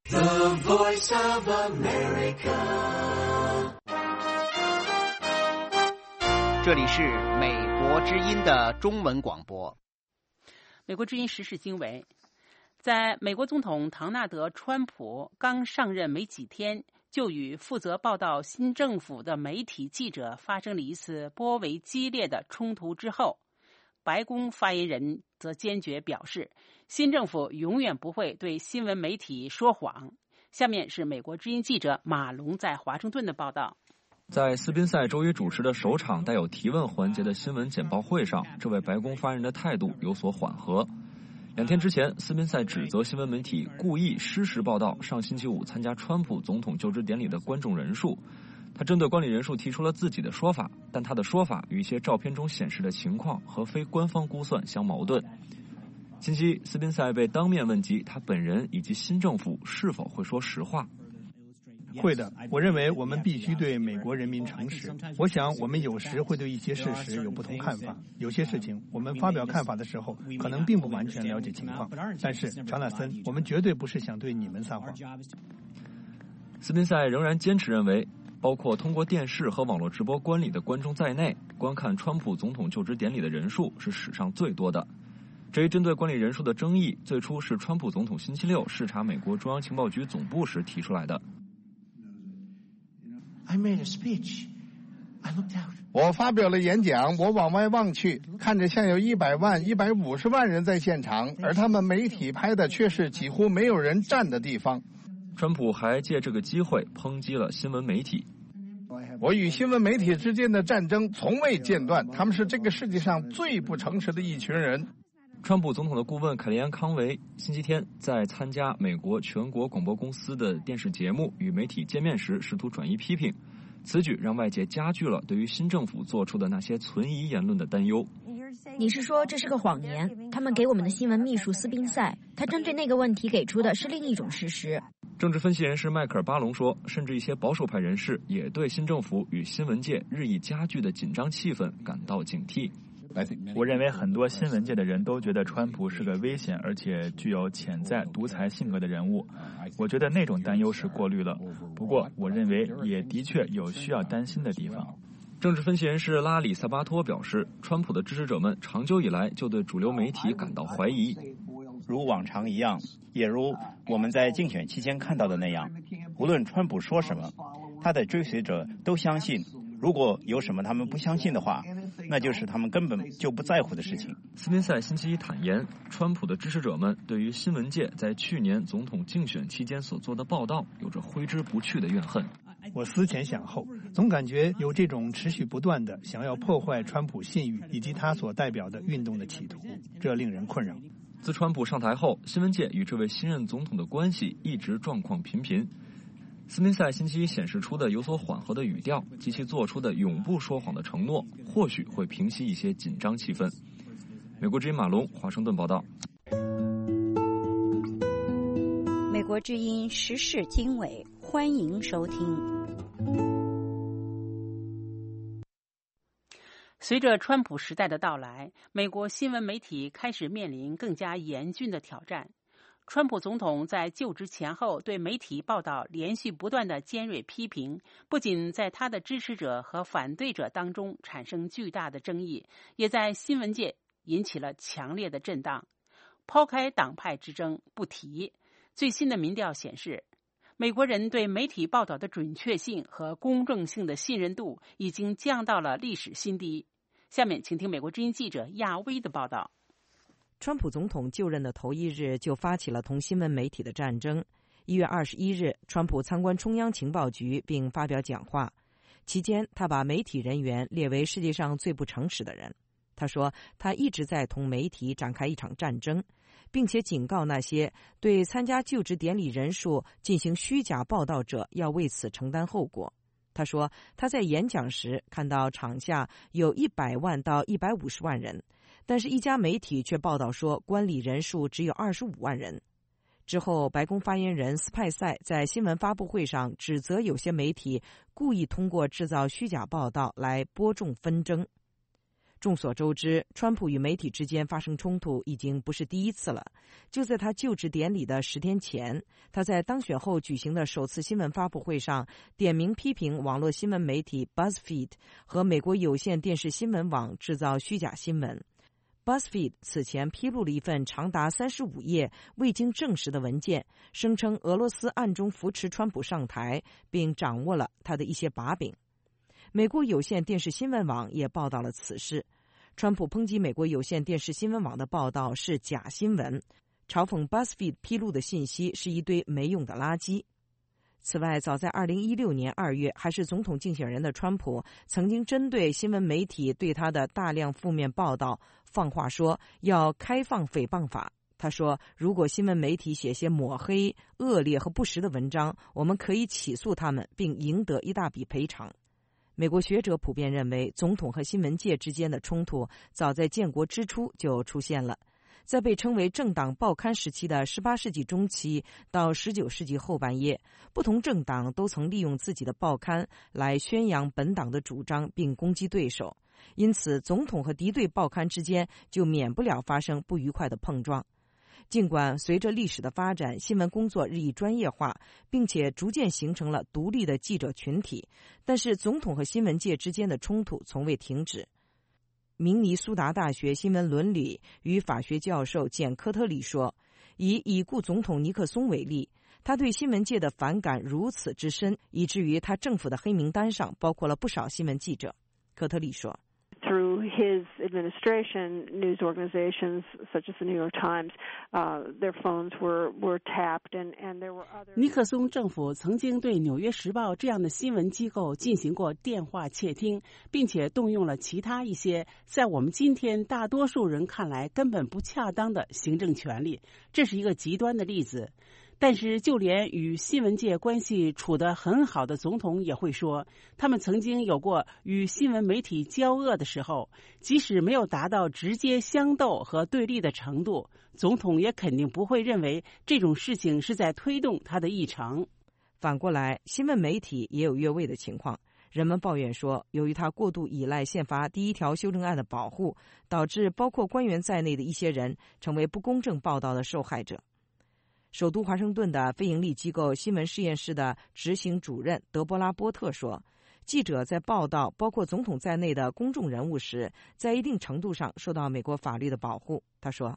Speaker 21: 这里是美国之音的中文广播。
Speaker 2: 美国之音时事经纬，在美国总统唐纳德·川普刚上任没几天，就与负责报道新政府的媒体记者发生了一次颇为激烈的冲突之后，白宫发言人则坚决表示，新政府永远不会对新闻媒体说谎。下面是美国之音记者马龙在华盛顿的报道。
Speaker 12: 在斯宾塞周一主持的首场带有提问环节的新闻简报会上，这位白宫发言人的态度有所缓和。2天之前，斯宾塞指责新闻媒体故意失实报道上星期五参加川普总统就职典礼的观众人数。他针对观礼人数提出了自己的说法，但他的说法与一些照片中显示的情况和非官方估算相矛盾。星期一，斯宾塞被当面问及他本人以及新政府是否会说实话。
Speaker 8: 会的，我认为我们必须对美国人民诚实。我想我们有时会对一些事实有不同看法，有些事情我们发表看法的时候可能并不完全了解情况。但是乔纳森，我们绝对不是想对你们撒谎。
Speaker 12: 斯宾塞仍然坚持认为，包括通过电视和网络直播观礼的观众在内，观看川普总统就职典礼的人数是史上最多的。这一针对观礼人数的争议，最初是川普总统星期六视察美国中央情报局总部时提出来的。
Speaker 22: 我发表了演讲，我往外望去，看着像有100万、150万人在现场，而他们媒体拍的却是几乎没有人站的地方。
Speaker 12: 川普还借这个机会抨击了新闻媒体。
Speaker 22: 我与新闻媒体之间的战争从未间断，他们是这个世界上最不诚实的一群人。
Speaker 12: 川普总统的顾问凯利安·康维星期天在参加美国全国广播公司的电视节目与媒体见面时试图转移批评，此举让外界加剧了对于新政府做出的那些存疑言论的担忧。
Speaker 23: 你是说这是个谎言？他们给我们的新闻秘书斯宾塞，他针对那个问题给出的是另一种事实。
Speaker 12: 政治分析人士迈克尔·巴隆说，甚至一些保守派人士也对新政府与新闻界日益加剧的紧张气氛感到警惕。
Speaker 15: 我认为很多新闻界的人都觉得川普是个危险而且具有潜在独裁性格的人物。我觉得那种担忧是过滤了，不过我认为也的确有需要担心的地方。
Speaker 12: 政治分析人士拉里·萨巴托表示，川普的支持者们长久以来就对主流媒体感到怀疑。
Speaker 24: 如往常一样，也如我们在竞选期间看到的那样，无论川普说什么，他的追随者都相信，如果有什么他们不相信的话， 那就是他们根本就不在乎的事情。
Speaker 12: 斯宾塞星期一坦言，川普的支持者们对于新闻界在去年总统竞选期间所做的报道有着挥之不去的怨恨。
Speaker 8: 我思前想后，总感觉有这种持续不断的想要破坏川普信誉以及他所代表的运动的企图，这令人困扰。
Speaker 12: 自川普上台后，新闻界与这位新任总统的关系一直状况频频。斯宾塞星期一显示出的有所缓和的语调及其做出的永不说谎的承诺，或许会平息一些紧张气氛。美国之音马龙华盛顿报道。
Speaker 1: 美国之音时事经纬，欢迎收听。
Speaker 2: 随着川普时代的到来，美国新闻媒体开始面临更加严峻的挑战。川普总统在就职前后对媒体报道连续不断的尖锐批评，不仅在他的支持者和反对者当中产生巨大的争议，也在新闻界引起了强烈的震荡。抛开党派之争不提，最新的民调显示，美国人对媒体报道的准确性和公正性的信任度已经降到了历史新低。下面请听美国之音记者亚威的报道。
Speaker 3: 川普总统就任的头一日就发起了同新闻媒体的战争。1月21日，川普参观中央情报局并发表讲话，期间他把媒体人员列为世界上最不诚实的人。他说，他一直在同媒体展开一场战争，并且警告那些对参加就职典礼人数进行虚假报道者要为此承担后果。他说，他在演讲时看到场下有100万到150万人，但是一家媒体却报道说观礼人数只有25万人。之后，白宫发言人斯派塞在新闻发布会上指责有些媒体故意通过制造虚假报道来播种纷争。众所周知，川普与媒体之间发生冲突已经不是第一次了。就在他就职典礼的10天前，他在当选后举行的首次新闻发布会上点名批评网络新闻媒体 BuzzFeed 和美国有线电视新闻网制造虚假新闻。BuzzFeed 此前披露了一份长达35页未经证实的文件，声称俄罗斯暗中扶持川普上台，并掌握了他的一些把柄。美国有线电视新闻网也报道了此事。川普抨击美国有线电视新闻网的报道是假新闻，嘲讽 BuzzFeed 披露的信息是一堆没用的垃圾。此外，早在2016年2月，还是总统竞选人的川普曾经针对新闻媒体对他的大量负面报道放话说要开放诽谤法。他说，如果新闻媒体写些抹黑、恶劣和不实的文章，我们可以起诉他们并赢得一大笔赔偿。美国学者普遍认为，总统和新闻界之间的冲突早在建国之初就出现了。在被称为政党报刊时期的18世纪中期到19世纪后半叶，不同政党都曾利用自己的报刊来宣扬本党的主张并攻击对手，因此总统和敌对报刊之间就免不了发生不愉快的碰撞。尽管随着历史的发展，新闻工作日益专业化，并且逐渐形成了独立的记者群体，但是总统和新闻界之间的冲突从未停止。明尼苏达大学新闻伦理与法学教授简·科特里说，以已故总统尼克松为例，他对新闻界的反感如此之深，以至于他政府的黑名单上包括了不少新闻记者。科特里说
Speaker 6: Through his administration, news organizations such as the New York Times, their phones were tapped, and there were other.
Speaker 2: 尼克松政府曾经对《纽约时报》这样的新闻机构进行过电话窃听，并且动用了其他一些在我们今天大多数人看来根本不恰当的行政权力。这是一个极端的例子。但是就连与新闻界关系处得很好的总统也会说，他们曾经有过与新闻媒体交恶的时候，即使没有达到直接相斗和对立的程度，总统也肯定不会认为这种事情是在推动他的议程。
Speaker 3: 反过来，新闻媒体也有越位的情况。人们抱怨说，由于他过度依赖宪法第1条修正案的保护，导致包括官员在内的一些人成为不公正报道的受害者。首都华盛顿的非营利机构新闻实验室的执行主任德波拉·波特说，记者在报道包括总统在内的公众人物时，在一定程度上受到美国法律的保护。他说，
Speaker 6: Even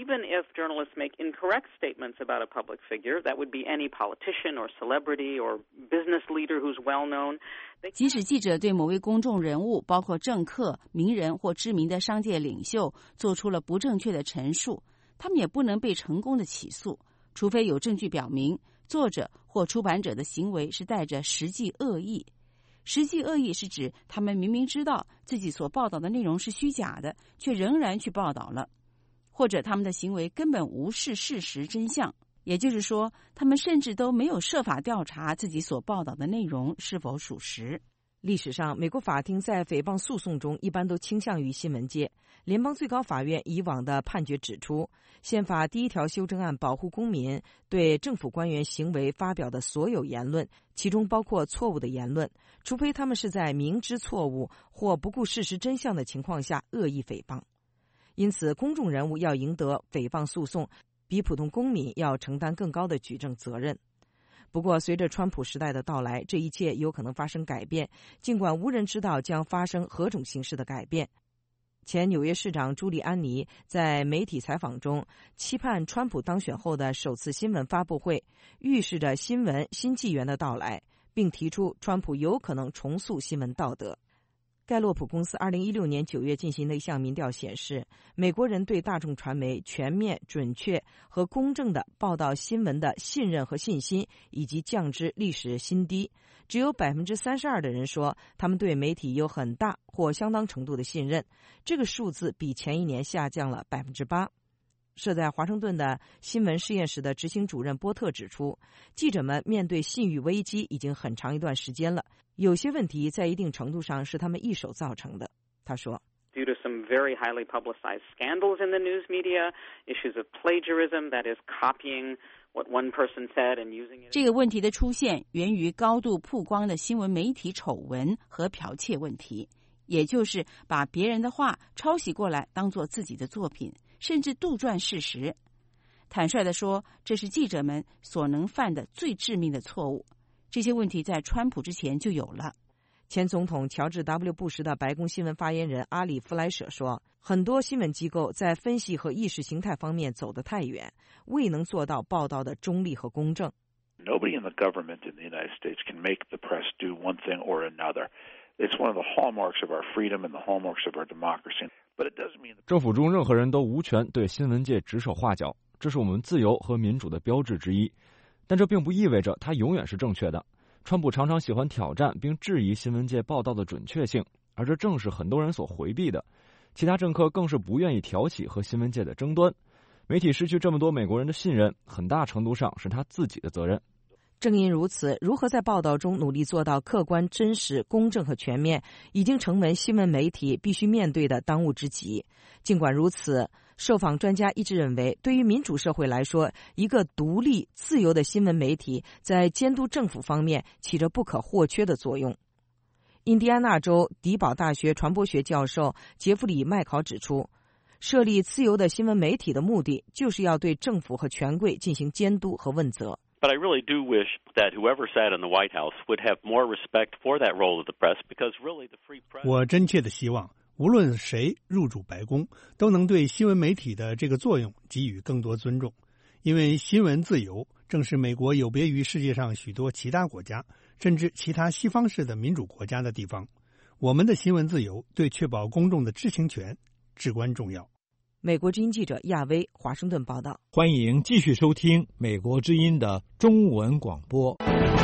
Speaker 4: even if journalists make incorrect statements about a public figure, that would be any politician or celebrity or business leader who's well known.
Speaker 10: 即使记者对某位公众人物，包括政客、名人或知名的商界领袖，做出了不正确的陈述，他们也不能被成功的起诉，除非有证据表明作者或出版者的行为是带着实际恶意。实际恶意是指他们明明知道自己所报道的内容是虚假的，却仍然去报道了，或者他们的行为根本无视事实真相，也就是说，他们甚至都没有设法调查自己所报道的内容是否属实。
Speaker 3: 历史上，美国法庭在诽谤诉讼中一般都倾向于新闻界。联邦最高法院以往的判决指出，宪法第1条修正案保护公民对政府官员行为发表的所有言论，其中包括错误的言论，除非他们是在明知错误或不顾事实真相的情况下恶意诽谤。因此，公众人物要赢得诽谤诉讼，比普通公民要承担更高的举证责任。不过，随着川普时代的到来，这一切有可能发生改变，尽管无人知道将发生何种形式的改变。前纽约市长朱利安尼在媒体采访中期盼川普当选后的首次新闻发布会预示着新闻新纪元的到来，并提出川普有可能重塑新闻道德。盖洛普公司2016年9月进行的一项民调显示，美国人对大众传媒全面、准确和公正的报道新闻的信任和信心已经降至历史新低。只有 32% 的人说他们对媒体有很大或相当程度的信任，这个数字比前一年下降了 8%。设在华盛顿的新闻实验室的执行主任波特指出，记者们面对信誉危机已经很长一段时间了，有些问题在一定程度上是他们一手造成的。他说
Speaker 4: Due to some very highly publicized scandals in the news media, issues of plagiarism, that is copying what one person said and using it.
Speaker 10: 这个问题的出现源于高度曝光的新闻媒体丑闻和剽窃问题，也就是把别人的话抄袭过来当作自己的作品，甚至杜撰事实。坦率地说，这是记者们所能犯的最致命的错误。这些问题在川普之前就有了。前总统乔治 ·W. 布什的白宫新闻发言人阿里·弗莱舍说，很多新闻机构在分析和意识形态方面走得太远，未能做到报道的中立和公正。
Speaker 13: Nobody in the government in the United States can make the press do one thing or another. It's one of the hallmarks of our freedom and the hallmarks of our democracy. But it doesn't mean
Speaker 12: 政府中任何人都无权对新闻界指手画脚，这是我们自由和民主的标志之一。但这并不意味着它永远是正确的。川普常常喜欢挑战并质疑新闻界报道的准确性，而这正是很多人所回避的。其他政客更是不愿意挑起和新闻界的争端。媒体失去这么多美国人的信任，很大程度上是他自己的责任。
Speaker 3: 正因如此，如何在报道中努力做到客观、真实、公正和全面，已经成为新闻媒体必须面对的当务之急。尽管如此，受访专家一致认为，对于民主社会来说，一个独立、自由的新闻媒体在监督政府方面起着不可或缺的作用。印第安纳州迪堡大学传播学教授杰弗里·麦考指出，设立自由的新闻媒体的目的就是要对政府和权贵进行监督和问责。
Speaker 14: But I really do wish that whoever sat in the White House would have more respect for that role of the press, because really the free press.
Speaker 25: 我真切的希望，无论谁入主白宫，都能对新闻媒体的这个作用给予更多尊重，因为新闻自由正是美国有别于世界上许多其他国家，甚至其他西方式的民主国家的地方。我们的新闻自由对确保公众的知情权至关重要。
Speaker 3: 美国之音记者亚威，华盛顿报道。
Speaker 26: 欢迎继续收听美国之音的中文广播。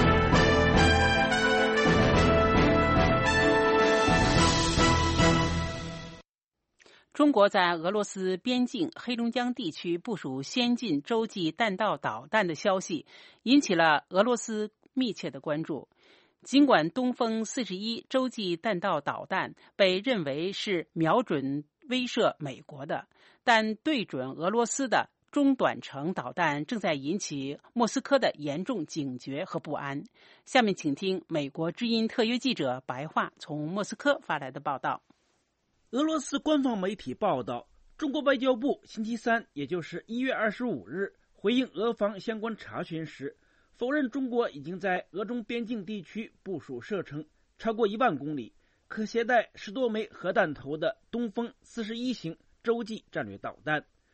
Speaker 2: 中国在俄罗斯边境黑龙江地区部署先进洲际弹道导弹的消息，引起了俄罗斯密切的关注。尽管东风41洲际弹道导弹被认为是瞄准威慑美国的，但对准俄罗斯的中短程导弹正在引起莫斯科的严重警觉和不安。下面请听美国之音特约记者白桦从莫斯科发来的报道。
Speaker 27: 俄罗斯官方媒体报道，中国外交部星期三，也就是1月25日，回应俄方相关查询时，否认中国已经在俄中边境地区部署射程超过1万公里、可携带10多枚核弹头的东风41型洲际战略导弹。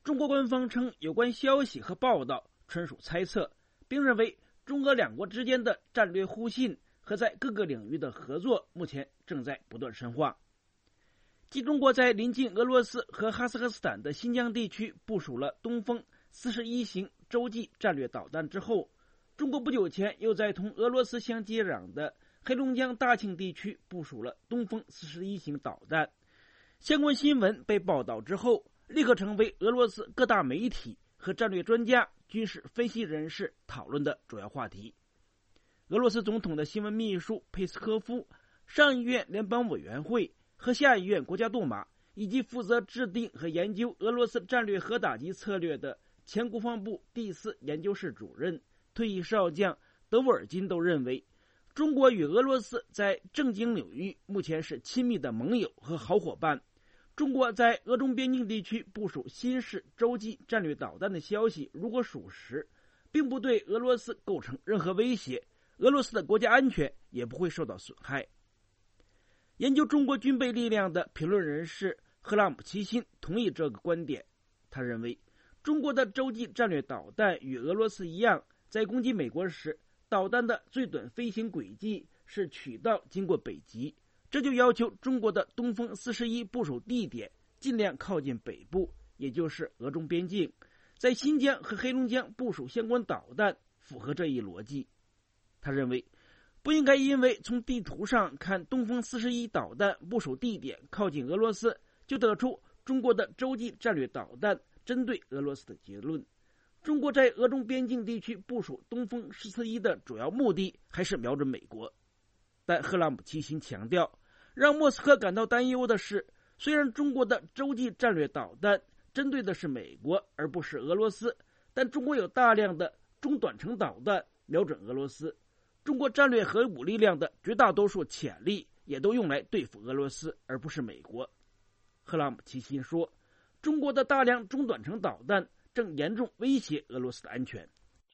Speaker 27: 中国官方称有关消息和报道纯属猜测，并认为中俄两国之间的战略互信和在各个领域的合作目前正在不断深化。继中国在临近俄罗斯和哈萨克斯坦的新疆地区部署了东风41型洲际战略导弹之后，中国不久前又在同俄罗斯相接壤的黑龙江大庆地区部署了东风41型导弹。相关新闻被报道之后，立刻成为俄罗斯各大媒体和战略专家、军事分析人士讨论的主要话题。俄罗斯总统的新闻秘书佩斯科夫、上议院联邦委员会和下议院国家杜马，以及负责制定和研究俄罗斯战略核打击策略的前国防部第4研究室主任、退役少将德沃尔金都认为，中国与俄罗斯在政经领域目前是亲密的盟友和好伙伴。中国在俄中边境地区部署新式洲际战略导弹的消息如果属实，并不对俄罗斯构成任何威胁，俄罗斯的国家安全也不会受到损害。研究中国军备力量的评论人士赫拉姆齐辛同意这个观点。他认为，中国的洲际战略导弹与俄罗斯一样，在攻击美国时，导弹的最短飞行轨迹是曲道经过北极，这就要求中国的东风41部署地点尽量靠近北部，也就是俄中边境。在新疆和黑龙江部署相关导弹符合这一逻辑。他认为，不应该因为从地图上看东风41导弹部署地点靠近俄罗斯，就得出中国的洲际战略导弹针对俄罗斯的结论。中国在俄中边境地区部署东风41的主要目的还是瞄准美国。但赫拉姆齐辛强调，让莫斯科感到担忧的是，虽然中国的洲际战略导弹针对的是美国而不是俄罗斯，但中国有大量的中短程导弹瞄准俄罗斯。中国战略核武力量的绝大多数潜力也都用来对付俄罗斯，而不是美国。赫拉姆齐辛说，中国的大量中短程导弹正严重威胁俄罗斯的安全。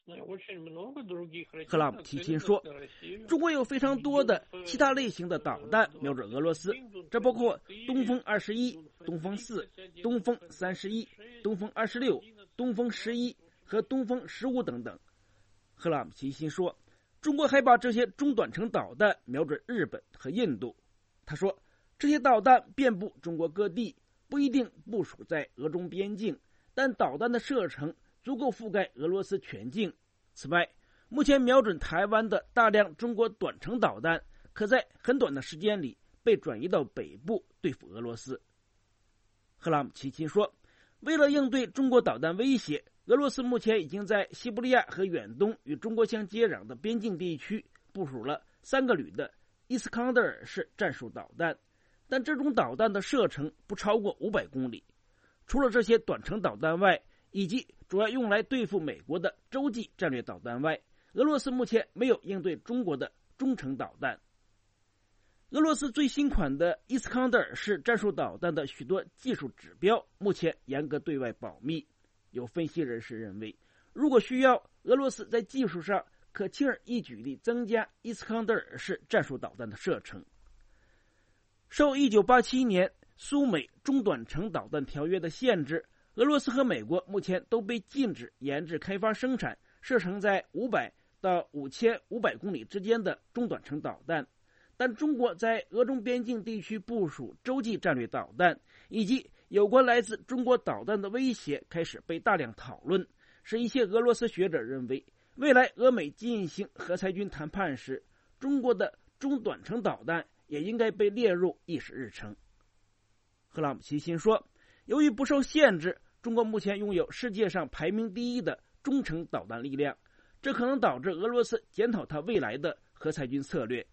Speaker 27: 赫拉姆齐辛说，中国有非常多的其他类型的导弹瞄准俄罗斯，这包括东风21、东风4、东风31、东风26、东风11和东风15等等。赫拉姆齐辛说，中国还把这些中短程导弹瞄准日本和印度。他说，这些导弹遍布中国各地，不一定部署在俄中边境，但导弹的射程足够覆盖俄罗斯全境。此外，目前瞄准台湾的大量中国短程导弹，可在很短的时间里被转移到北部对付俄罗斯。赫拉姆齐辛说，为了应对中国导弹威胁，俄罗斯目前已经在西伯利亚和远东与中国相接壤的边境地区部署了3个旅的伊斯康德尔式战术导弹，但这种导弹的射程不超过500公里。除了这些短程导弹外，以及主要用来对付美国的洲际战略导弹外，俄罗斯目前没有应对中国的中程导弹。俄罗斯最新款的伊斯康德尔式战术导弹的许多技术指标目前严格对外保密。有分析人士认为，如果需要，俄罗斯在技术上可轻而易举地增加伊斯康德尔式战术导弹的射程。受1987年苏美中短程导弹条约的限制，俄罗斯和美国目前都被禁止研制、开发、生产射程在500到5500公里之间的中短程导弹。但中国在俄中边境地区部署洲际战略导弹，以及有关来自中国导弹的威胁开始被大量讨论，使一些俄罗斯学者认为，未来俄美进行核裁军谈判时，中国的中短程导弹也应该被列入议事日程。赫拉姆齐辛说，由于不受限制，中国目前拥有世界上排名第1的中程导弹力量，这可能导致俄罗斯检讨它未来的核裁军策略。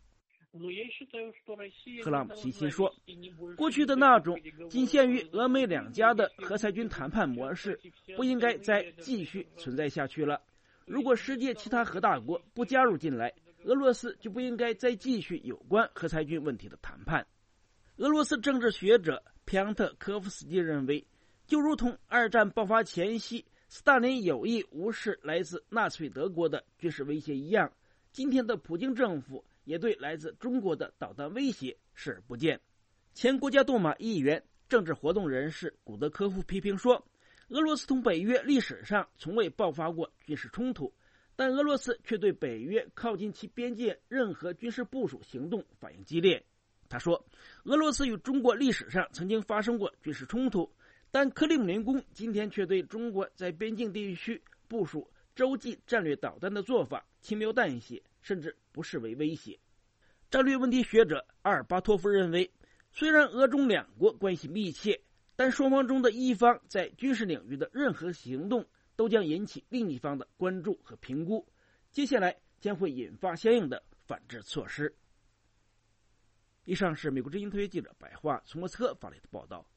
Speaker 27: 赫拉姆齐辛说，过去的那种仅限于俄美2家的核裁军谈判模式不应该再继续存在下去了。如果世界其他核大国不加入进来，俄罗斯就不应该再继续有关核裁军问题的谈判。俄罗斯政治学者皮昂特科夫斯基认为，就如同2战爆发前夕斯大林有意无视来自纳粹德国的军事威胁一样，今天的普京政府也对来自中国的导弹威胁视而不见。前国家杜马议员、政治活动人士古德科夫批评说， 俄罗斯同北约历史上从未爆发过军事冲突，但俄罗斯却对北约靠近其边界任何军事部署行动反应激烈。他说，俄罗斯与中国历史上曾经发生过军事冲突，但克里姆林宫今天却对中国在边境地区部署洲际战略导弹的做法轻描淡写，甚至不视为威胁。战略问题学者阿尔巴托夫认为，虽然俄中两国关系密切，但双方中的一方在军事领域的任何行动都将引起另一方的关注和评估，接下来将会引发相应的反制措施。以上是美国之音特约记者白桦从莫斯科发来的报道。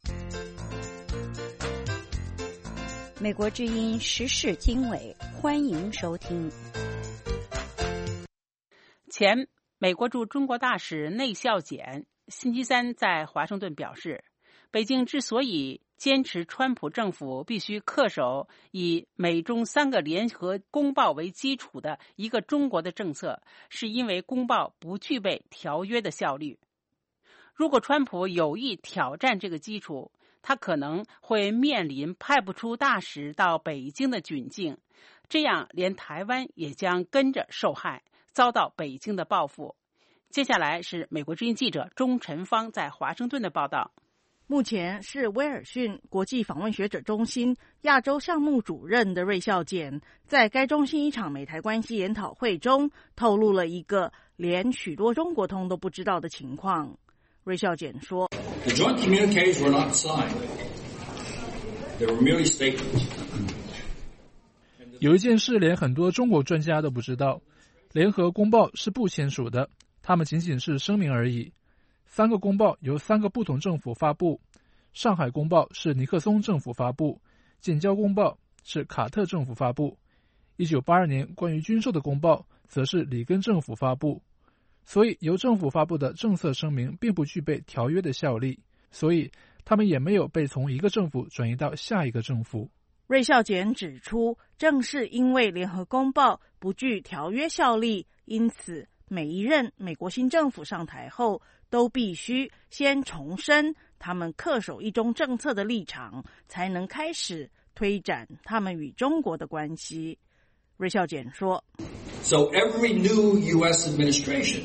Speaker 1: 美国之音时事经纬，欢迎收听。
Speaker 2: 前美国驻中国大使内孝俭星期三在华盛顿表示，北京之所以坚持川普政府必须恪守以美中3个联合公报为基础的一个中国的政策，是因为公报不具备条约的效力。如果川普有意挑战这个基础，他可能会面临派不出大使到北京的窘境，这样连台湾也将跟着受害，遭到北京的报复。接下来是美国之音记者钟晨芳在华盛顿的报道。
Speaker 5: 目前是威尔逊国际访问学者中心亚洲项目主任的瑞孝俭，在该中心一场美台关系研讨会中透露了一个连许多中国通都不知道的情况。瑞孝俭说，
Speaker 7: The joint communiques were not signed. They were merely statements.
Speaker 9: 有一件事连很多中国专家都不知道，联合公报是不签署的，他们仅仅是声明而已。3个公报由3个不同政府发布，上海公报是尼克松政府发布，建交公报是卡特政府发布，1982年关于军售的公报则是里根政府发布。所以由政府发布的政策声明并不具备条约的效力，所以他们也没有被从一个政府转移到下一个政府。
Speaker 5: 瑞孝俭指出，正是因为联合公报不具条约效力，因此每一任美国新政府上台后都必须先重申他们恪守一中政策的立场，才能开始推展他们与中国的关系。瑞孝俭说，
Speaker 7: So every new U.S. administration,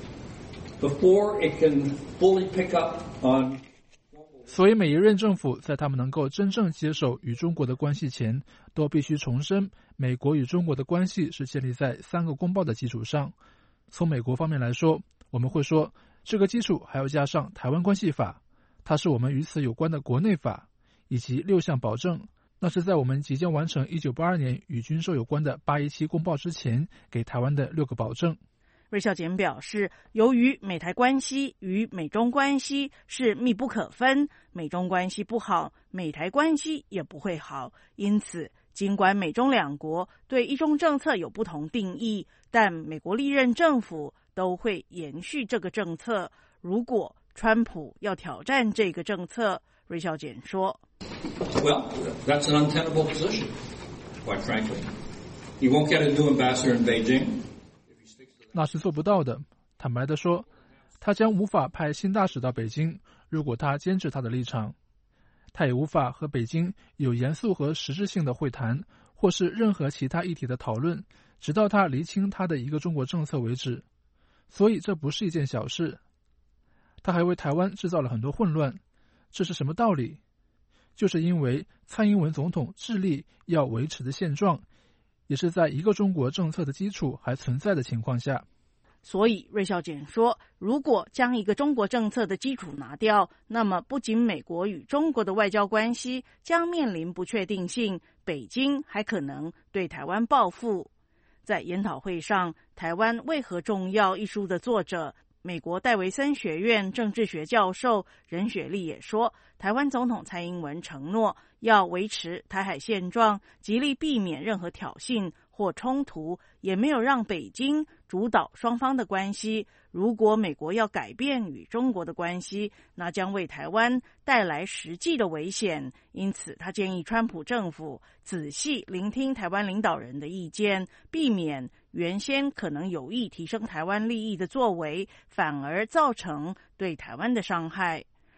Speaker 7: before it can fully pick up on
Speaker 9: 所以每一任政府在他们能够真正接手与中国的关系前，都必须重申美国与中国的关系是建立在3个公报的基础上。从美国方面来说，我们会说这个基础还要加上台湾关系法，它是我们与此有关的国内法，以及6项保证，那是在我们即将完成1982年与军售有关的817公报之前给台湾的6个保证。
Speaker 5: 瑞孝俭表示，由于美台关系与美中关系是密不可分，美中关系不好，美台关系也不会好，因此尽管美中两国对一中政策有不同定义，但美国历任政府都会延续这个政策。如果川普要挑战这个政策，瑞孝俭说，
Speaker 7: Well, that's an untenable position, quite frankly. He won't get a new ambassador in Beijing.
Speaker 9: 那是做不到的。坦白地说，他将无法派新大使到北京，如果他坚持他的立场。他也无法和北京有严肃和实质性的会谈，或是任何其他议题的讨论，直到他厘清他的一个中国政策为止。所以这不是一件小事。他还为台湾制造了很多混乱，这是什么道理？就是因为蔡英文总统致力要维持的现状，也是在一个中国政策的基础还存在的情况下。
Speaker 5: 所以瑞孝俭说，如果将一个中国政策的基础拿掉，那么不仅美国与中国的外交关系将面临不确定性，北京还可能对台湾报复。在研讨会上，《台湾为何重要》一书的作者美国戴维森学院政治学教授任雪莉也说，台湾总统蔡英文承诺要维持台海现状，极力避免任何挑衅或冲突，也没有让北京主导双方的关系。如果美国要改变与中国的关系，那将为台湾带来实际的危险。因此，他建议川普政府仔细聆听台湾领导人的意见，避免原先可能有意提升台湾利益的作为，反而造成对台湾的伤害。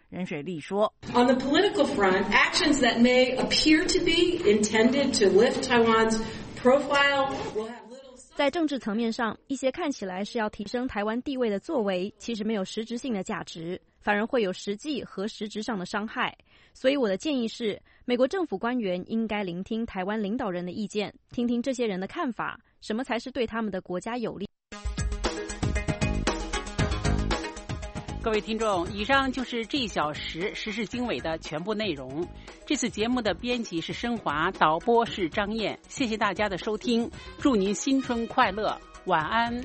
Speaker 5: 任水利说
Speaker 11: On the political front, actions that may appear to be intended to lift Taiwan's profile will have little...
Speaker 16: 在政治层面上，一些看起来是要提升台湾地位的作为，其实没有实质性的价值，反而会有实际和实质上的伤害。所以我的建议是，美国政府官员应该聆听台湾领导人的意见，听听这些人的看法，什么才是对他们的国家有利。
Speaker 2: 各位听众，以上就是这一小时时事经纬的全部内容。这次节目的编辑是申华，导播是张燕。谢谢大家的收听，祝您新春快乐，晚安。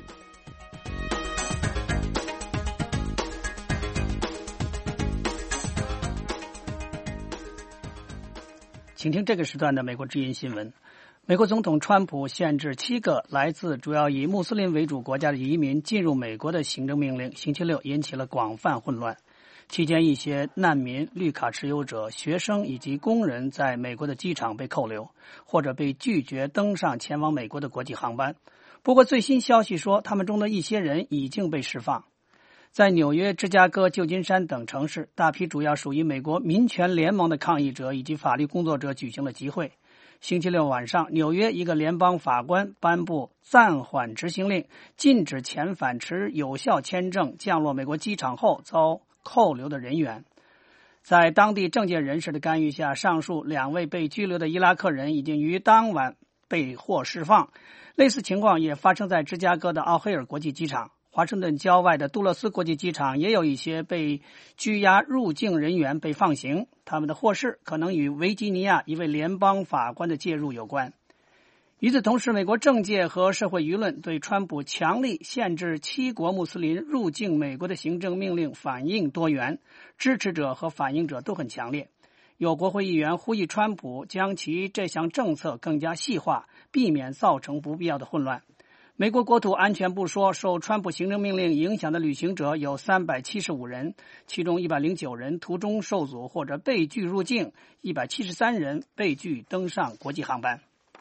Speaker 2: 请听这个时段的美国之音新闻。美国总统川普限制7个来自主要以穆斯林为主国家的移民进入美国的行政命令，星期六引起了广泛混乱。期间，一些难民、绿卡持有者、学生以及工人在美国的机场被扣留，或者被拒绝登上前往美国的国际航班。不过，最新消息说，他们中的一些人已经被释放。在纽约、芝加哥、旧金山等城市，大批主要属于美国民权联盟的抗议者以及法律工作者举行了集会。星期六晚上，纽约一个联邦法官颁布暂缓执行令，禁止遣返持有效签证降落美国机场后遭扣留的人员。在当地政界人士的干预下，上述2位被拘留的伊拉克人已经于当晚被获释放。类似情况也发生在芝加哥的奥黑尔国际机场。华盛顿郊外的杜勒斯国际机场也有一些被拘押入境人员被放行，他们的获释可能与维吉尼亚一位联邦法官的介入有关。与此同时，美国政界和社会舆论对川普强力限制7国穆斯林入境美国的行政命令反应多元，支持者和反应者都很强烈。有国会议员呼吁川普将其这项政策更加细化，避免造成不必要的混乱。美国国土安全部说，受川普行政命令影响的旅行者有375人，其中109人途中受阻或者被拒入境，173人被拒登上国际航班。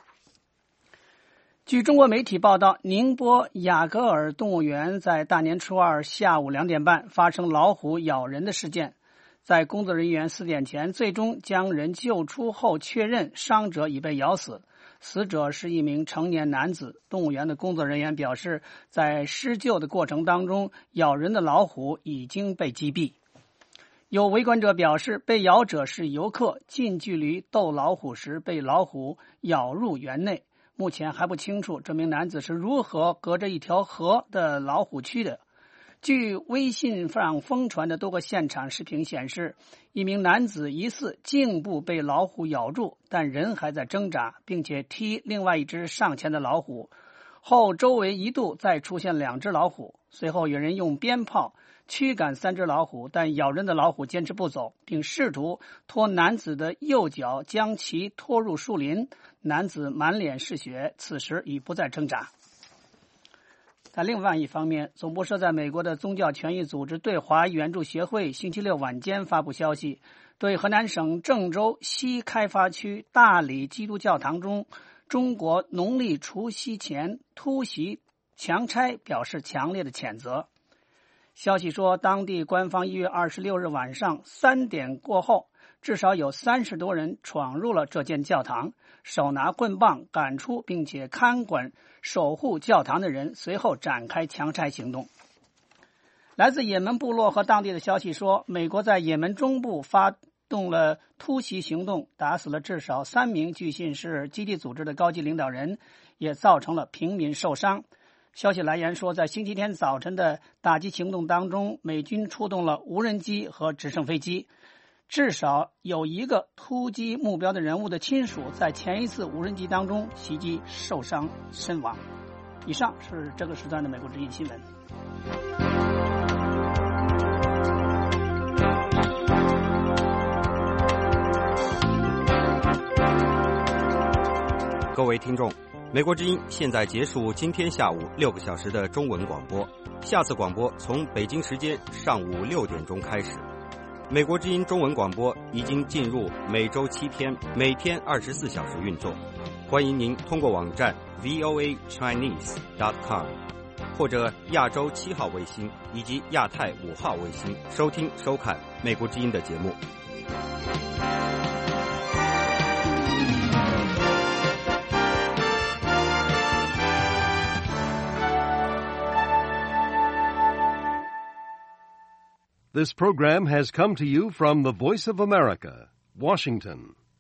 Speaker 2: 据中国媒体报道，宁波雅戈尔动物园在大年初2下午2点半发生老虎咬人的事件，在工作人员4点前最终将人救出后确认伤者已被咬死。死者是一名成年男子。动物园的工作人员表示，在施救的过程当中，咬人的老虎已经被击毙。有围观者表示，被咬者是游客，近距离逗老虎时被老虎咬入园内。目前还不清楚这名男子是如何隔着一条河的老虎区的。据微信上疯传的多个现场视频显示，一名男子疑似颈部被老虎咬住，但人还在挣扎，并且踢另外一只上前的老虎。后周围一度再出现2只老虎，随后有人用鞭炮驱赶3只老虎，但咬人的老虎坚持不走，并试图拖男子的右脚将其拖入树林。男子满脸是血，此时已不再挣扎。在另外一方面，总部设在美国的宗教权益组织对华援助协会星期六晚间发布消息，对河南省郑州西开发区大理基督教堂中中国农历除夕前突袭强拆表示强烈的谴责。消息说，当地官方1月26日晚上3点过后，至少有30多人闯入了这间教堂，手拿棍棒赶出并且看管守护教堂的人，随后展开强拆行动。来自也门部落和当地的消息说，美国在也门中部发动了突袭行动，打死了至少3名据信是基地组织的高级领导人，也造成了平民受伤。消息来源说，在星期天早晨的打击行动当中，美军出动了无人机和直升飞机。至少有1个突击目标的人物的亲属在前一次无人机当中袭击受伤身亡。以上是这个时段的美国之音新闻。
Speaker 17: 各位听众，美国之音现在结束今天下午6个小时的中文广播，下次广播从北京时间上午6点钟开始。美国之音中文广播已经进入每周7天，每天24小时运作。欢迎您通过网站 voachinese.com 或者亚洲7号卫星以及亚太5号卫星收听收看美国之音的节目。
Speaker 15: This program has come to you from the Voice of America, Washington.